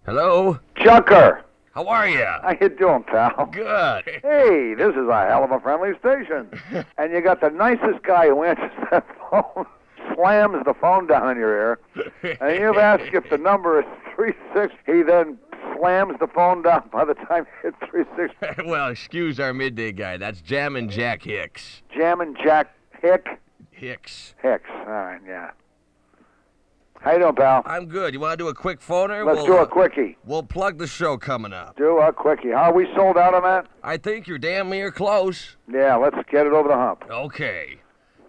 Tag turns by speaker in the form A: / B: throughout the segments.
A: Hello?
B: Chucker,
A: How are you?
B: how you doing, pal?
A: Good.
B: Hey, this is a hell of a friendly station. And you got the nicest guy who answers that phone, slams the phone down in your ear, and you've asked if the number is 36. He then slams the phone down by the time you hit 36.
A: Well, excuse our midday guy. That's Jammin' Jack Hicks.
B: Jammin' Jack
A: Hicks.
B: Hicks. All right, yeah. How you doing, pal?
A: I'm good. You want to do a quick phoner?
B: Let's do a quickie.
A: We'll plug the show coming up.
B: Do a quickie. How are we sold out on that?
A: I think you're damn near close.
B: Yeah, let's get it over the hump.
A: Okay.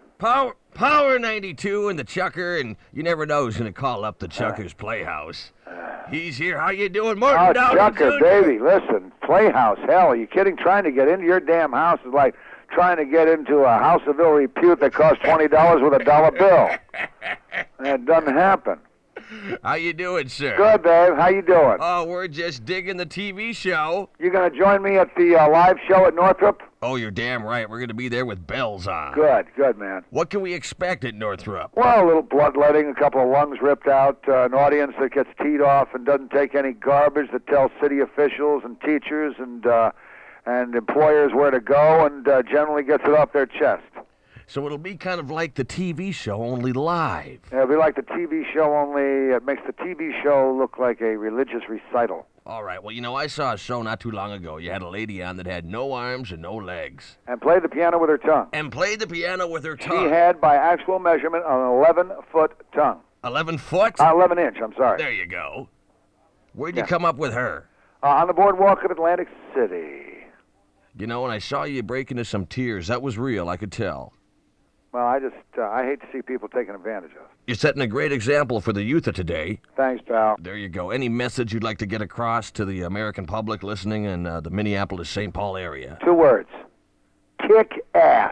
A: Power 92 and the Chucker, and you never know who's going to call up the Chucker's Playhouse. He's here. How you doing, Martin
B: Oh,
A: Downey
B: Chucker,
A: Jr.?
B: baby, listen, Playhouse, hell, are you kidding? Trying to get into your damn house is like trying to get into a house of ill repute that costs $20 with a dollar bill. And it doesn't happen.
A: How you doing, sir?
B: Good, babe. How you doing?
A: Oh, we're just digging the TV show.
B: You going to join me at the live show at Northrop?
A: Oh, you're damn right. We're going to be there with bells on.
B: Good, man.
A: What can we expect at Northrop?
B: Well, a little bloodletting, a couple of lungs ripped out, an audience that gets teed off and doesn't take any garbage, that tells city officials and teachers and employers where to go, and generally gets it off their chest.
A: So it'll be kind of like the TV show, only live.
B: It'll be like the TV show, only it makes the TV show look like a religious recital.
A: All right. Well, you know, I saw a show not too long ago. You had a lady on that had no arms and no legs.
B: And played the piano with her tongue.
A: And played the piano with her
B: She
A: tongue.
B: had, by actual measurement, an 11-foot tongue.
A: 11 foot?
B: 11-inch, I'm sorry.
A: There you go. Where'd you come up with her?
B: On the boardwalk of Atlantic City.
A: You know, when I saw you break into some tears, that was real, I could tell.
B: Well, I hate to see people taken advantage of.
A: You're setting a great example for the youth of today.
B: Thanks, pal.
A: There you go. Any message you'd like to get across to the American public listening in the Minneapolis-St. Paul area?
B: 2 words. Kick ass.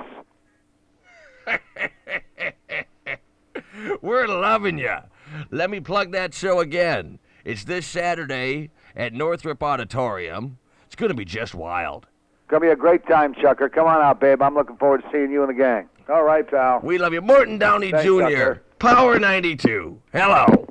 A: We're loving you. Let me plug that show again. It's this Saturday at Northrop Auditorium. It's going to be just wild.
B: Gonna be a great time, Chucker. Come on out, babe. I'm looking forward to seeing you and the gang. All right, pal.
A: We love you. Morton Downey
B: Thanks,
A: Jr.,
B: Tucker.
A: Power 92. Hello.